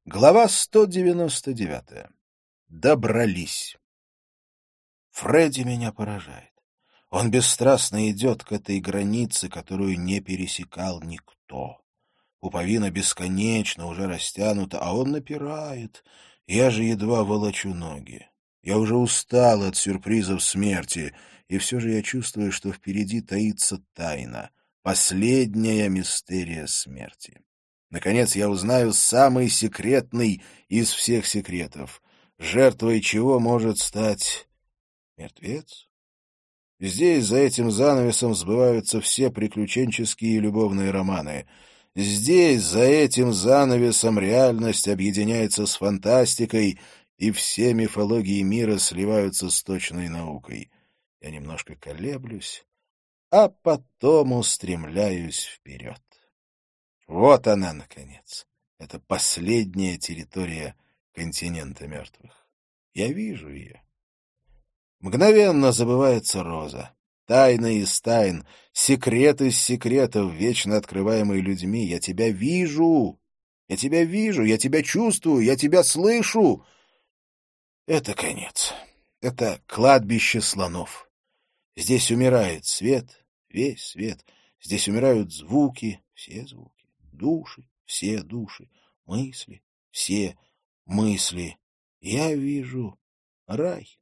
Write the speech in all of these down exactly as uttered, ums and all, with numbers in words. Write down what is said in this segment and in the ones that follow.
Глава сто девяносто девятая. Добрались. Фредди меня поражает. Он бесстрастно идет к этой границе, которую не пересекал никто. Пуповина бесконечно уже растянута, а он напирает. Я же едва волочу ноги. Я уже устал от сюрпризов смерти, и все же я чувствую, что впереди таится тайна, последняя мистерия смерти. Наконец я узнаю самый секретный из всех секретов, жертвой чего может стать мертвец. Здесь, за этим занавесом, сбываются все приключенческие и любовные романы. Здесь, за этим занавесом, реальность объединяется с фантастикой, и все мифологии мира сливаются с точной наукой. Я немножко колеблюсь, а потом устремляюсь вперед. Вот она, наконец. Это последняя территория континента мертвых. Я вижу ее. Мгновенно забывается Роза. Тайна из тайн, секрет из секретов, вечно открываемые людьми. Я тебя вижу. Я тебя вижу, я тебя чувствую, я тебя слышу. Это конец. Это кладбище слонов. Здесь умирает свет, весь свет. Здесь умирают звуки, все звуки. Души, все души, мысли, все мысли. Я вижу рай.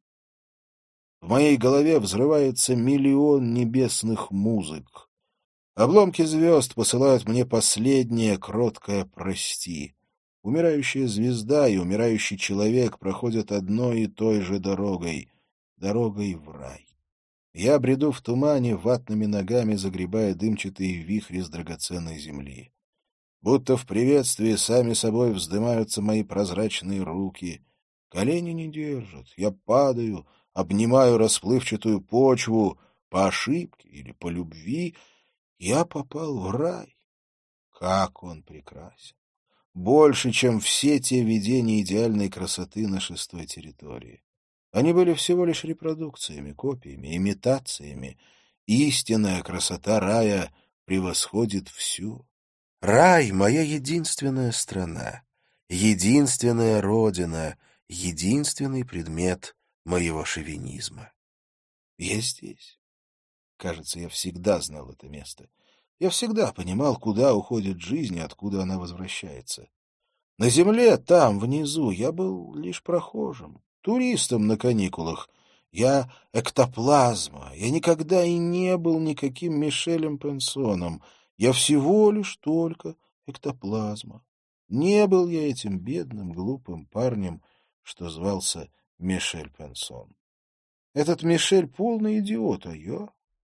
В моей голове взрывается миллион небесных музык. Обломки звезд посылают мне последнее кроткое «прости». Умирающая звезда и умирающий человек проходят одной и той же дорогой, дорогой в рай. Я бреду в тумане, ватными ногами загребая дымчатые вихри с драгоценной земли. Будто в приветствии сами собой вздымаются мои прозрачные руки. Колени не держат. Я падаю, обнимаю расплывчатую почву. По ошибке или по любви я попал в рай. Как он прекрасен! Больше, чем все те видения идеальной красоты на шестой территории. Они были всего лишь репродукциями, копиями, имитациями. Истинная красота рая превосходит всю. Рай — моя единственная страна, единственная родина, единственный предмет моего шовинизма. Я здесь. Кажется, я всегда знал это место. Я всегда понимал, куда уходит жизнь и откуда она возвращается. На земле, там, внизу, я был лишь прохожим, туристом на каникулах. Я эктоплазма, я никогда и не был никаким Мишелем Пенсоном. Я всего лишь только эктоплазма. Не был я этим бедным, глупым парнем, что звался Мишель Пенсон. Этот Мишель полный идиот, а я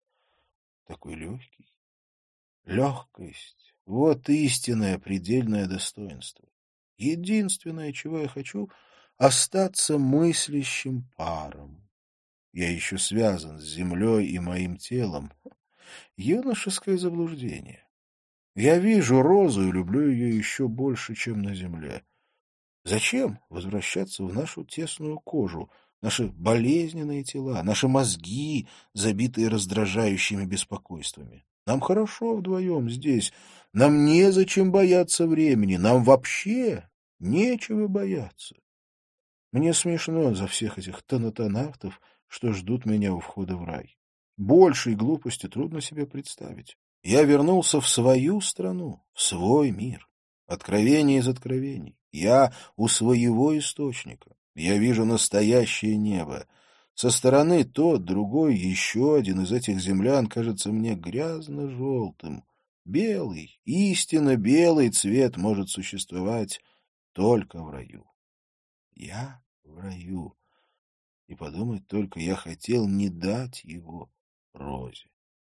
такой легкий. Легкость — вот истинное предельное достоинство. Единственное, чего я хочу — остаться мыслящим паром. Я еще связан с землей и моим телом. Юношеское заблуждение. Я вижу розу и люблю ее еще больше, чем на земле. Зачем возвращаться в нашу тесную кожу, наши болезненные тела, наши мозги, забитые раздражающими беспокойствами? Нам хорошо вдвоем здесь, нам незачем бояться времени, нам вообще нечего бояться. Мне смешно за всех этих тонатонавтов, что ждут меня у входа в рай. Большей глупости трудно себе представить. Я вернулся в свою страну, в свой мир. Откровение из откровений. Я у своего источника. Я вижу настоящее небо. Со стороны тот, другой, еще один из этих землян кажется мне грязно-желтым. Белый, истинно белый цвет может существовать только в раю. Я в раю. И подумать только, я хотел не дать его розе.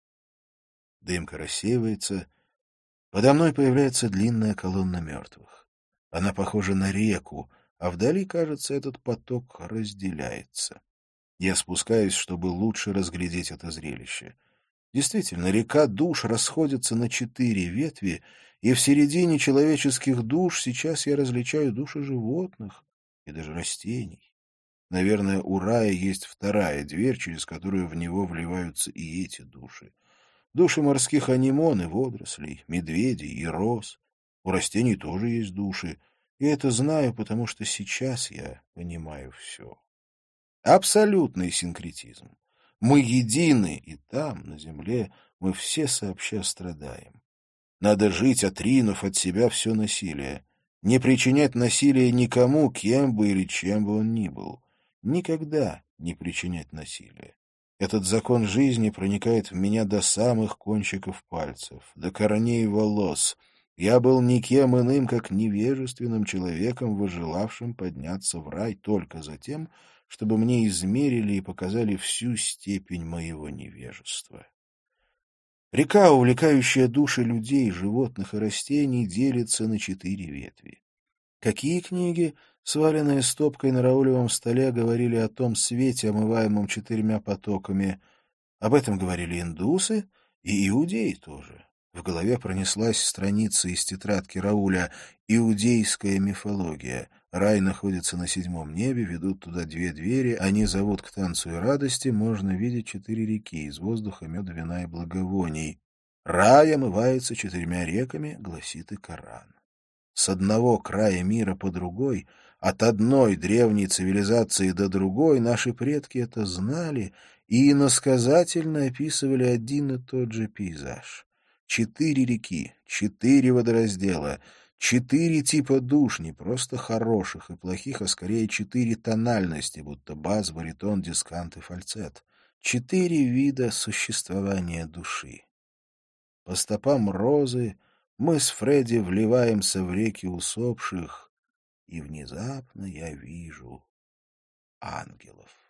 Дымка рассеивается. Подо мной появляется длинная колонна мертвых. Она похожа на реку, а вдали, кажется, этот поток разделяется. Я спускаюсь, чтобы лучше разглядеть это зрелище. Действительно, река душ расходится на четыре ветви, и в середине человеческих душ сейчас я различаю души животных и даже растений. Наверное, у рая есть вторая дверь, через которую в него вливаются и эти души. Души морских анимон и водорослей, медведей и роз. У растений тоже есть души. И это знаю, потому что сейчас я понимаю все. Абсолютный синкретизм. Мы едины, и там, на земле, мы все сообща страдаем. Надо жить, отринув от себя все насилие. Не причинять насилия никому, кем бы или чем бы он ни был. Никогда не причинять насилия. Этот закон жизни проникает в меня до самых кончиков пальцев, до корней волос. Я был никем иным, как невежественным человеком, выжелавшим подняться в рай только за тем, чтобы мне измерили и показали всю степень моего невежества. Река, увлекающая души людей, животных и растений, делится на четыре ветви. Какие книги, сваленные стопкой на Раулевом столе, говорили о том свете, омываемом четырьмя потоками? Об этом говорили индусы и иудеи тоже. В голове пронеслась страница из тетрадки Рауля «Иудейская мифология». Рай находится на седьмом небе, ведут туда две двери, они зовут к танцу и радости, можно видеть четыре реки из воздуха, меда, вина и благовоний. Рай омывается четырьмя реками, гласит и Коран. С одного края мира по другой, от одной древней цивилизации до другой, наши предки это знали и иносказательно описывали один и тот же пейзаж. Четыре реки, четыре водораздела, четыре типа душ, не просто хороших и плохих, а скорее четыре тональности, будто бас, баритон, дискант и фальцет. Четыре вида существования души. По стопам розы мы с Фредди вливаемся в реки усопших, и внезапно я вижу ангелов.